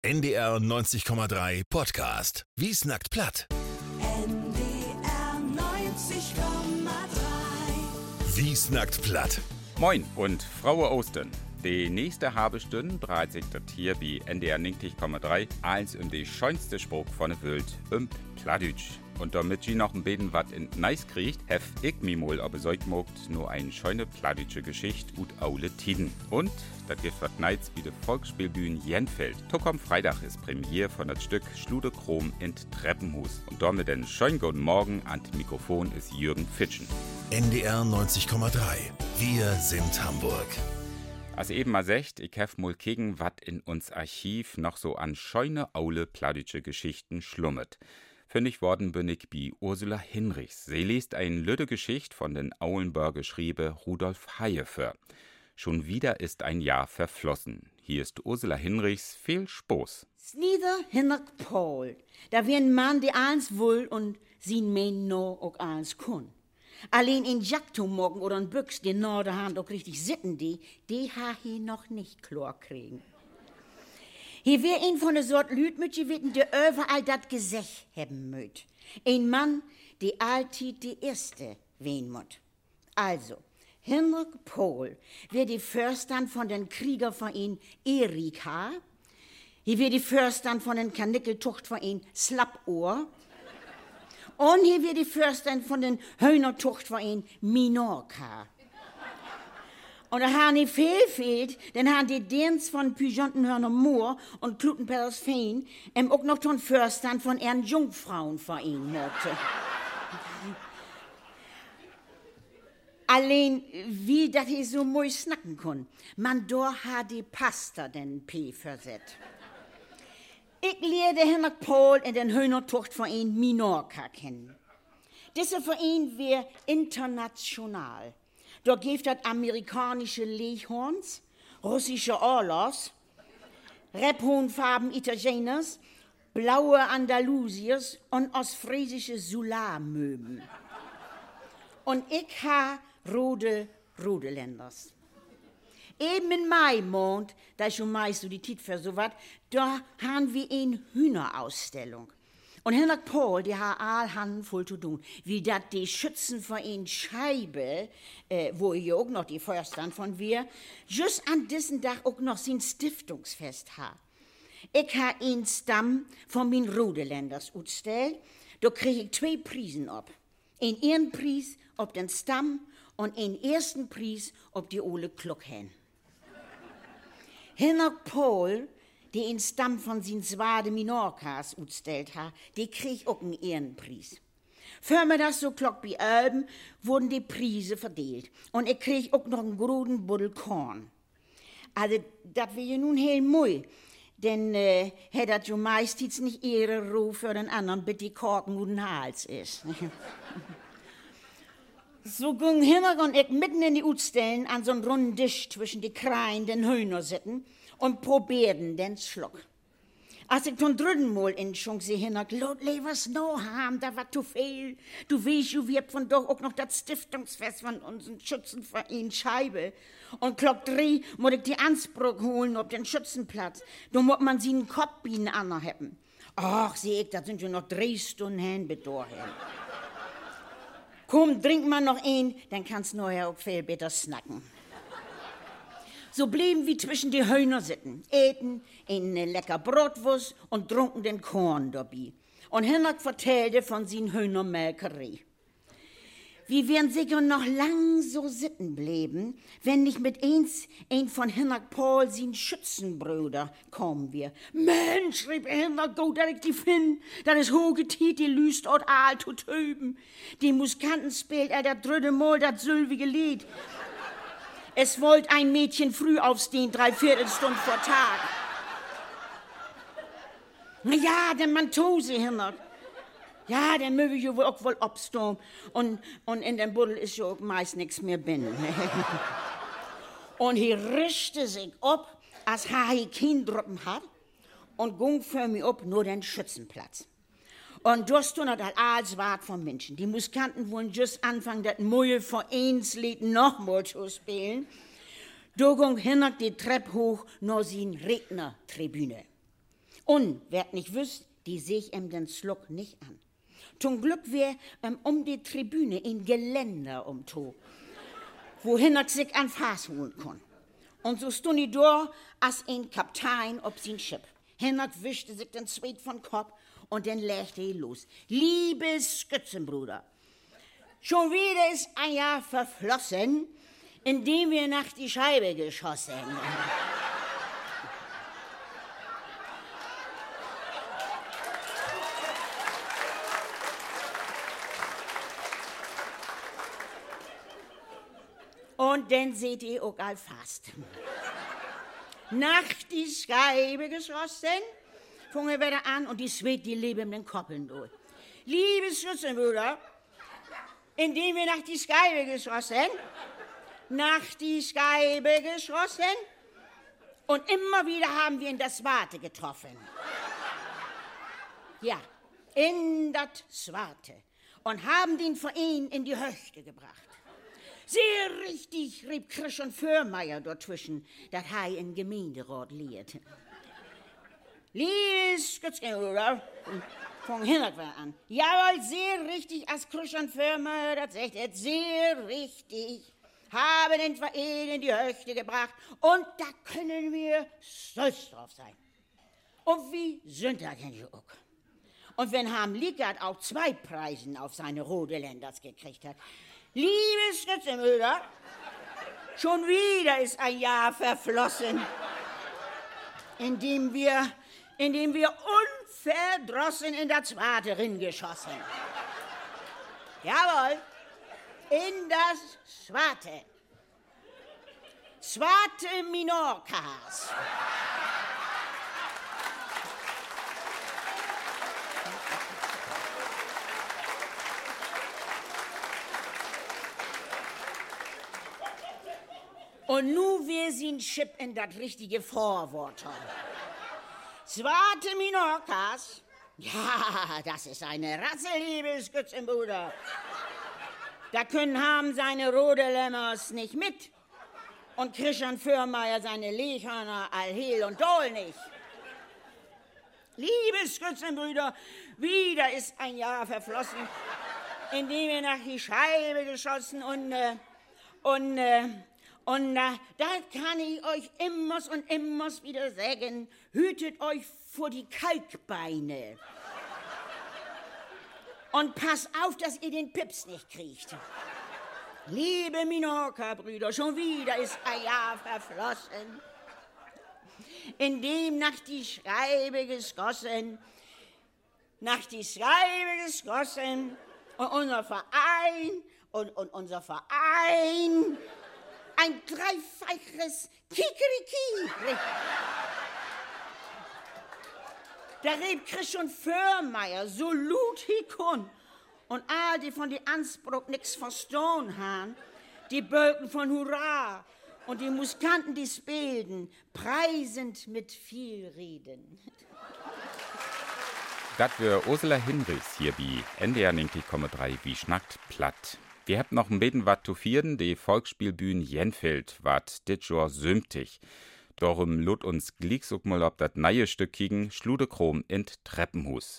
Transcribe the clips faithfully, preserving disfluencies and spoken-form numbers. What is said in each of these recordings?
N D R neunzig Komma drei Podcast. Wie snackt platt? N D R neunzig Komma drei. Wie snackt platt? Moin und Frau Osten. Die nächste halbe Stunde dreht sich das hier bei N D R neunzig Komma drei als um die schönste Spruch von der Welt, um Plattdeutsch. Und damit Sie noch ein bisschen was in Neis kriegt, hef ich mir mal aber solch mogt nur eine schöne plattdeutsche Geschichte ut aule Tiden. Und das gibt was Neits wie der Volksspielbühne Jenfeld. Tokom Freitag ist Premiere von das Stück Schludekrom in Treppenhus. Und damit den schönen guten Morgen an das Mikrofon ist Jürgen Fitschen. N D R neunzig Komma drei. Wir sind Hamburg. Als eben mal secht, ich hef mal kicken, wat in uns Archiv noch so an schöne aule plattdeutsche Geschichten schlummet. Fündig worden bin ich bei Ursula Hinrichs. Sie liest eine lüde Geschichte von den Aulenburger Schriebe Rudolf Hayefer. Schon wieder ist ein Jahr verflossen. Hier ist Ursula Hinrichs, viel Spaß. Snieder Hinnerk Paul, da wie ein Mann, der eins will und sin mein no auch eins kun. Allein in Jakto morgen oder ein Büchs, die Norderhand auch richtig sitten, die, die ha hi noch nicht klar kriegen. Hier wär ein von der Sort Lüd mit gewitten, der überall dat Gesech hebben möt. Ein Mann, die alltid die erste wen mut. Also, Hinnerk Paul wär die Förstern von den Kriegerverein Erika. Hier wär die Förstern von den Kanickeltuchtverein Slappohr. Und hier wär die Förstern von den Höhnertuchtverein Minorca. Und da haben die viel fehlt, dann haben die Dienst von Pyjontenhörner Moor und Klutenpellers Feen ähm, auch noch den Förstern von ihren Jungfrauenverein mochte. Allein, wie dat ich so moi snacken kon, man do ha die Pasta den P verset. Ich lehrte Hinnerk Paul in den Höhnertuchtverein Minorca kennen. Dieser Verein wär international. Da gibt es amerikanische Lechhorns, russische Orlos, Rebhuhnfarben Italieners, blaue Andalusiers und ostfriesische Sularmöben. Und ich ha rote Rodeländers. Eben in Mai-Mond, da ist schon meist so die Tit für so wat, da haben wir eine Hühnerausstellung. Und Hinnerk Paul, die hat all Handen voll zu tun, wie dat die Schützenverein Scheibe, äh, wo ich auch noch die Förstern von wir, just an diesem Tag auch noch sein Stiftungsfest ha. Ich ha einen Stamm von min Rodeländers utstellt, da krieg ich zwei Prisen ab. Ein Ehrenpreis ob den Stamm und einen ersten Preis ob die ole Kluckhen. Hinnerk Paul, die in Stamm von sin Zwade Minorcas utstellt ha, die krieg auch einen Ehrenpreis. Für mir das so klock wie Alben, wurden die Preise verdeelt. Und ich krieg auch noch einen großen Buddel Korn. Also, dat will ja nun heel mui, denn äh, hättet jo meistens nicht ihre Ruhe für den anderen, bis die Korken guten Hals ist. So ging Hinnerk und ich mitten in die Utstellen an so'n runden Tisch zwischen die Kreien, den Hühner sitten und probierten den Schluck. Als ich von dritten Mal in Schunk sie Hinnerk, Lot, was no haben, da war zu viel. Du weißt, du wirbt von doch auch noch das Stiftungsfest von unseren Schützenverein Scheibe. Und klock drei muss ich die Anspruch holen auf den Schützenplatz. Da muss man sie einen Kopf bieten anhaben. Ach, seh ich, da sind ja noch drei Stunden hin bis dahin. Komm, trink mal noch ein, dann kannst du nachher auch viel besser snacken. So blieben wir zwischen die Hühner sitten, eten eine lecker Brotwurst und trunken den Korn dabei. Und Hinnerk vertellte von sin Hühnermelkerei. Wir werden sicher noch lang so sitten bleiben, wenn nicht mit eins ein von Hinnerk Paul sin Schützenbrüder kommen wir. Mensch, rief Hinnerk, go direkt die Finn, das ist hoge Tiet, die lüst ort aal zu töben. Die Musikanten spielt er das dritte Mal das sülvige Lied. Es wollt ein Mädchen früh aufstehen, drei Viertelstunden vor Tag. Na ja, denn man tose, Hinnerk. Ja, dann möge ich ja wohl auch wohl abstehen. Und, und in dem Buddel ist ja auch meist nichts mehr binnen. Und hier rischte sich ab, als er kein Druppen hat, und ging für mich ab nur den Schützenplatz. Und da stund das alles wart von Menschen. Die Musikanten wollen just anfangen, das neue Vereinslied nochmal zu spielen. Da ging Hinnerk die Treppe hoch nach sin Rednertribüne. Und, wer nicht wüsst, die seh ich ihm den Schluck nicht an. Zum Glück wär ähm, um die Tribüne ein Geländer umto, wohin er sich an Fass holen kann. Und so stund ich da als ein Kapitän ob sein Schiff. Hinak wischte sich den Zweit von Kopf und dann legte er los. Liebes Schützenbruder, schon wieder ist ein Jahr verflossen, indem wir nach die Scheibe geschossen. Und dann seht ihr auch all fast. Nach die Scheibe geschossen, fangen wir wieder an und die Schwede, die leben in den Koppeln durch. Liebes Schützenbruder, indem wir nach die Scheibe geschossen, nach die Scheibe geschossen und immer wieder haben wir in das Warte getroffen. Ja, in das Swarte und haben den Verein in die Höchte gebracht. Sehr richtig rieb Christian Förmeier dazwischen, dat hei in Gemeinderat liert. Liebes Schützenbruder, fang Hinak an. Jawohl, sehr richtig, als Christian Förmeier das sagt, er sehr richtig. Haben den Verein in die Höchte gebracht und da können wir stolz drauf sein. Und wie sind das denn auch? Und wenn Ham Lickert auch zwei Preisen auf seine rote Länders gekriegt hat. Liebes Schützenbruder, schon wieder ist ein Jahr verflossen, indem wir, indem wir unverdrossen in das Zwarte geschossen. Jawohl, in das Zwarte. Zwarte Minorcas. Und nu wir sind Chip in das richtige Vorwort. Zwarte Minorcas, ja, das ist eine Rasse, liebes Schützenbruder. Da können haben seine rote Lämmers nicht mit. Und Christian Förmeier seine Lechhörner allhel und doll nicht. Liebes Schützenbrüder, wieder ist ein Jahr verflossen, indem wir nach die Scheibe geschossen und, äh, und, äh, Und äh, da kann ich euch immers und immers wieder sagen, hütet euch vor die Kalkbeine. Und pass auf, dass ihr den Pips nicht kriegt. Liebe Minorca-Brüder, schon wieder ist ein Jahr verflossen, indem nach die Scheibe geschossen, nach die Scheibe geschossen und unser Verein und, und unser Verein ein dreifaches Kikeriki. Da redet Christian Förmeier so lut he kun. Und all die von die Anspruch nix verstehen haben, die Bölken von Hurra und die Musikanten, die spielten, preisend mit viel Reden. Das wär Ursula Hinrichs hier wie N D R neunzig Komma drei wie schnackt platt. Wir habt noch ein bisschen wat zu vierden, die Volksspielbühne Jenfeld wat dit Jahr sümmtig. Darum lud uns glicks auch mal ob dat neue Stück kicken, Schludekrom in Treppenhus.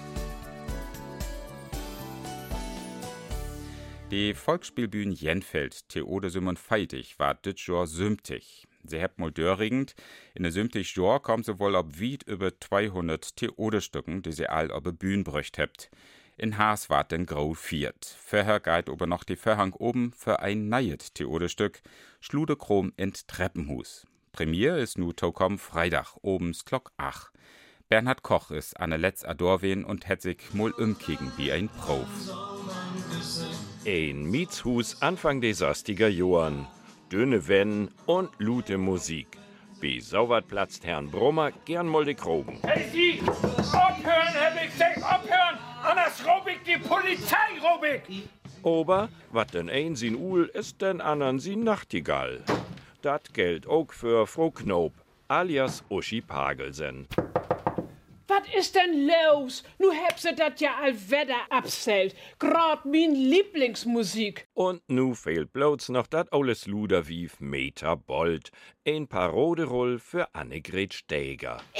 Die Volksspielbühne Jenfeld, Theode Simon Feitig, war dit Jahr sümmtig. Sie habt mal dörrigend, in der sümmtig Jahr kommt sie wohl ob weit über zweihundert Theode-Stücken, die sie all ob Bühne brücht habt. In Haas ward den Grau viert. Vorher geht aber noch die Verhang oben für ein neues Theodestück, Schludekrom in Treppenhus. Premiere ist nu tokom Freitag, obens Glock ach. Bernhard Koch ist an der Letz Adorwen und hat sich mol umkicken wie ein Prof. Ein Mietshus Anfang des achtziger Jahren. Dünne Wenn und lute Musik. Wie sauwert platzt Herrn Brummer gern mal die Kroben. Hey Sie, abhören, Herr ich sag abhören, anders rob ich die Polizei, rob ich. Aber wat den ein sin Uhl ist den andern sin Nachtigall. Dat gilt auch für Frau Knob, alias Uschi Pagelsen. Was ist denn los? Nu heb se dat ja all Wetter abzählt. Grad min Lieblingsmusik. Und nu fehlt bloß noch dat alles Luderwief Meter Bold. Ein Paroderoll für Annegret Steger. Ich hab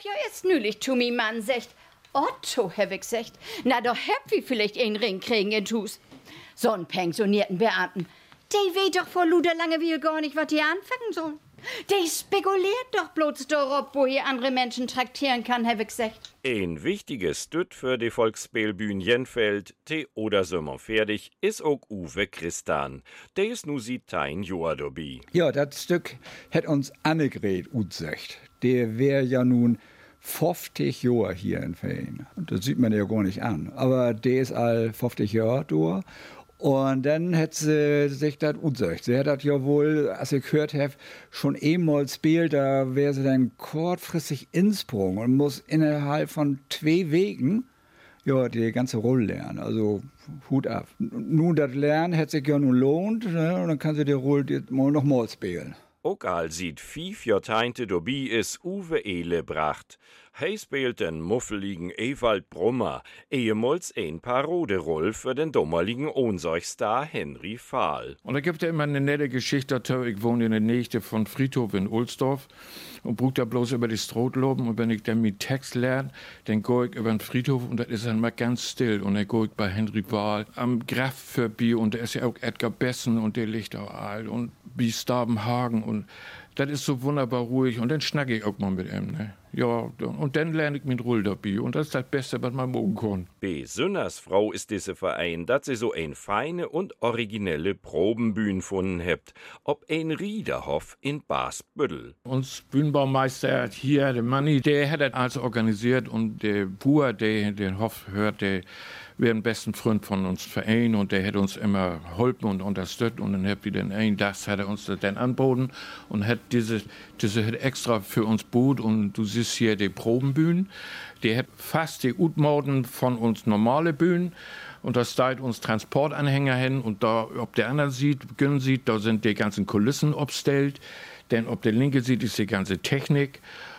ja erst nülich zu mi Mann secht. Otto, hab ich gesagt. Na, doch hab wir vielleicht einen Ring kriegen in Hus. So'n pensionierten Beamten. Die weet doch vor Luder lange wie gar nicht, was die anfangen sollen. Die spekuliert doch bloß darauf, wo ihr andere Menschen traktieren kann, hab ich gesagt. Ein wichtiges Stütt für die Volksspielbühne Jenfeld, te oder Sommer fertig, is auch Uwe Christan. Der is nu sieht ein Jahr dabei. Ja, das Stück hat uns Annegret utsecht. Der wär ja nun fünfzig Jahre hier in Verein. Und das sieht man ja gar nicht an. Aber der ist all fünfzig Jahre da. Und dann hat sie sich das utsecht. Sie hat das ja wohl, als ich gehört habe, schon einmal spielt, da wäre sie dann kurzfristig insprung und muss innerhalb von zwei Wegen ja, die ganze Rolle lernen. Also Hut ab. Nun, das Lernen hat sich ja nun lohnt, ne? Und dann kann sie die Rolle mal noch mal spielen. Auch all sieht fief Jahrzehnte dabei is Uwe Ehlebracht. Hij spielt den muffeligen Ewald Brummer, ehemals ein Paroderoll für den damaligen Ohnsorgstar Henry Fahl. Und da gibt es immer eine nette Geschichte dazu. Ich wohne in der Nähe von Friedhof in Ohlsdorf und brauche da bloß über die Stroh loben. Und wenn ich dann mit Text lerne, dann gehe ich über den Friedhof und das ist dann mal ganz still. Und dann gehe ich bei Henry Fahl am Graf vorbei und da ist ja auch Edgar Bessen und der liegt auch all und wie Stabenhagen und das ist so wunderbar ruhig und dann schnacke ich auch mal mit ihm. Ne? Ja, und dann lerne ich mit Rull dabei und das ist das Beste, was man morgen kann. Besonders Frau ist diese Verein, dass sie so ein feine und originelle Probenbühne gefunden habt, ob ein Riederhof in Basbüttel. Uns Bühnenbaumeister hier, der Manni, der hat das alles organisiert und der Bauer, der den Hof hört, der wäre ein besten Freund von uns Verein und der hat uns immer geholfen und unterstützt und dann hat wir den einen das hat er uns das dann angeboten und hat diese, diese hat extra für uns Boot und du siehst hier die Probenbühnen, der hat fast die Utmorden von uns normale Bühnen und da steht uns Transportanhänger hin und da, ob der andere sieht, Gün sieht, da sind die ganzen Kulissen obstellt, denn ob der linke sieht, ist die ganze Technik.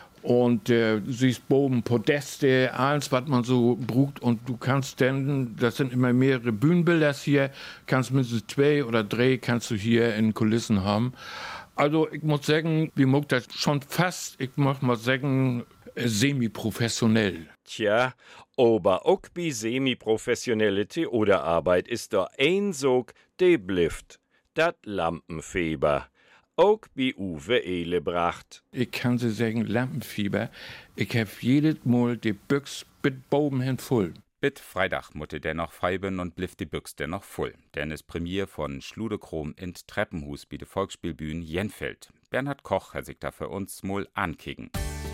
Und äh, du siehst oben Podeste, alles, was man so braucht. Und du kannst dann, das sind immer mehrere Bühnenbilder hier, kannst mindestens zwei oder drei kannst du hier in Kulissen haben. Also ich muss sagen, wir mögen das schon fast, ich muss mal sagen, semi-professionell. Tja, aber auch bei semi-professionelle Theaterarbeit ist da ein Sog, der blifft, das Lampenfieber. Auch bei Uwe Ehlebracht. Ich kann sie sagen, Lampenfieber. Ich hab jedes Mal die Büchs mit Boben hin voll. Bit Freitag mutte der noch feiben und bliff die Büchs der noch voll. Denn es Premiere von Schludekrom in Treppenhus bei der Volksspielbühne Jenfeld. Bernhard Koch hat sich da für uns mal ankicken.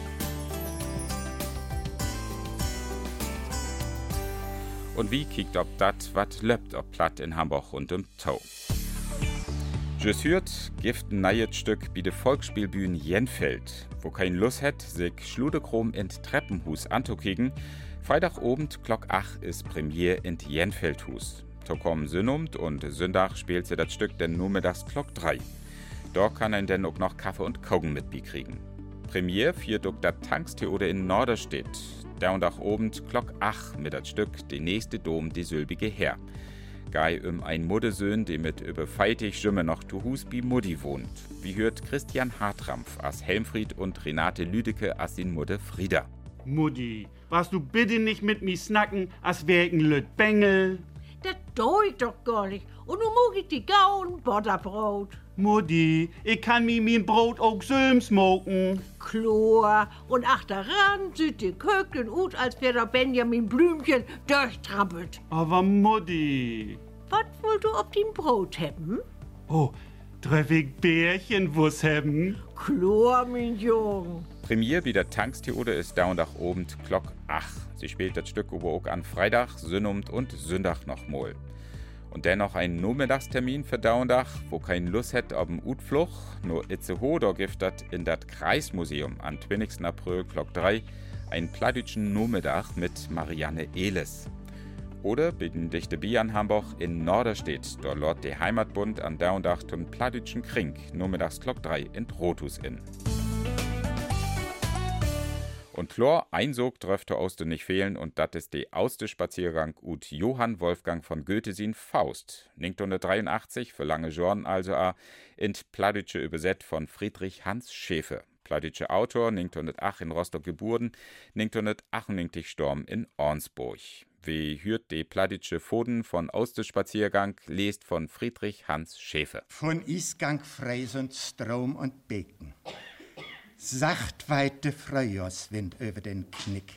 Und wie kickt ob dat, wat löppt ob platt in Hamburg und im Tau. Just hört, gibt ein neues Stück bei der Volksspielbühne Jenfeld, wo kein Lust hat, sich Schludekrom in Treppenhus anzukicken. Freitagabend, Glock acht, ist Premiere in Jenfeldhus. Da kommen Sünnumt und Sündach spielt sie das Stück dann nur mittags Glock drei. Da kann ein denn auch noch Kaffee und Kogen mitbekriegen. Premiere viert auch das Tankstheater in Norderstedt. Da und auch Abend, Glock acht, mit das Stück, die nächste Dom, die sülbige Herr. Gei um ein Muddesöhn, der mit über feitig Schimme noch zu Hus bi Muddi wohnt. Wie hört Christian Hartrampf as Helmfried und Renate Lüdecke as in Mudde Frieda. Mutti, warst du bitte nicht mit mi snacken, as wär ich ein Lüt Bengel? Das tue ich doch gar nicht. Und nun mag ich die Gauen Butterbrot. Mutti, ich kann mi mein Brot auch selbst smoken. Chlor. Und achteran sieht die Köken ut, als wär der Benjamin Blümchen durchtrampelt. Aber Mutti. Was wollt du ob dem Brot haben? Oh, treff ich Bärchenwurst haben? Chlor, mein Jung. Premiere wie der Tankstheater ist da und auch oben Glock acht. Sie spielt das Stück aber auch an Freitag, Sünnumt und Sündach noch mal. Und dennoch ein Nachmittagstermin für Daundach, wo kein Lust hat auf den Utfluch, nur itzeho, da gibt das in das Kreismuseum am zwanzigsten April Glock drei ein plattdütschen Nachmittag mit Marianne Ehles. Oder bitten dichte Bian Hamburg in Norderstedt, dort lord der Heimatbund an Daundach zum plattdütschen Krink, nachmittags Glock drei in Rotus in. Und klar, ein Sog dürfte aus den nicht fehlen und das ist der auste Spaziergang ut Johann Wolfgang von Goethe sin Faust. neunzehnhundertdreiundachtzig für lange Jorn also a in Plattdütsche übersetzt von Friedrich Hans Schäfer. Plattdütsche Autor, neunzehnhundertacht in Rostock geboren, neunzehnhundertachtundneunzig gestorben in Ornsburg. Wie hört die Plattdütsche Pfoten von Osterspaziergang, lest von Friedrich Hans Schäfer. Von Isgang freisend Strom und Beken. Sacht weite Frühjahrswind über den Knick.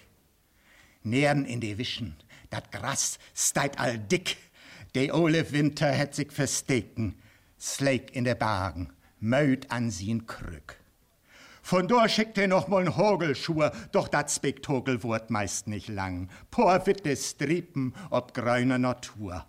Nähren in die Wischen, dat Gras steit all dick. De ole Winter het sich versteken, Sleik in der Bagen, Möd an sie'n Krück. Von dort schickt er noch mal 'n Hogelschuhe, doch dat Spektakel wurt meist nicht lang. Por witte Striepen ob grüner Natur.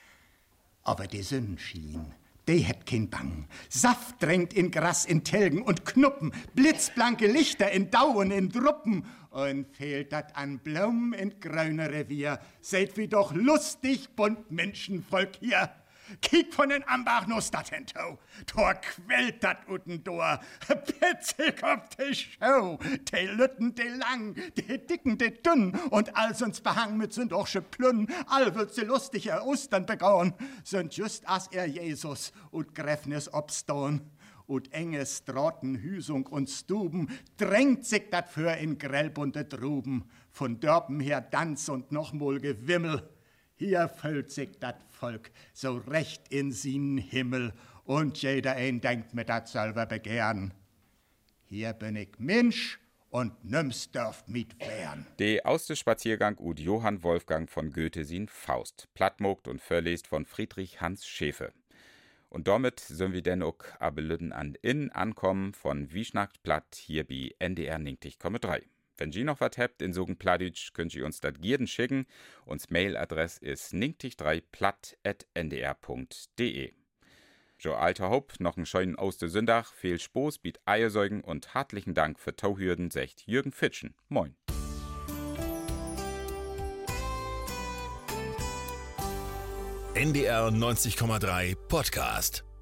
Aber die Sonnenschien, die het kein Bang. Saft drängt in Gras in Telgen und Knuppen, blitzblanke Lichter in Dauen in Druppen. Und fehlt dat an Blumen in grüner Revier, seht wie doch lustig bunt Menschenvolk hier. Kiek von den Ambach no stat hento, Tor quält dat uten Dor, Petzig auf de Show, de Lütten, de lang, de dicken, de dünn, und all sonst behang mit sind ochsche Plünn, all wird se lustig er Ostern begauen, sind just as er Jesus und Gräfnis obstone. Und enge Straten, Hüsung und Stuben, drängt sich dat für in grellbunte Truben, von Dörpen her Danz und nochmol Gewimmel. Hier füllt sich dat Volk so recht in sin Himmel, und jeder ein denkt mir dat selber begehren. Hier bin ich Mensch, und nimm's dürft mit wehren. Der Austespaziergang ud Johann Wolfgang von Goethe sin Faust, plattmogt und verlest von Friedrich Hans Schäfer. Und damit sind wir denn auch abelüden an in ankommen von Wieschnackt Platt hier bei N D R neunzig Komma drei. Wenn ihr noch was habt in sogen Plattdütsch, könnt ihr uns das gierden schicken. Uns Mailadress ist neunzig drei platt at n d r punkt d e. Jo alter Hopp, noch einen schönen Ostersündach, viel Spaß, biet Eiersäugen und hartlichen Dank für Tauhürden, sagt Jürgen Fitschen. Moin. N D R neunzig Komma drei Podcast.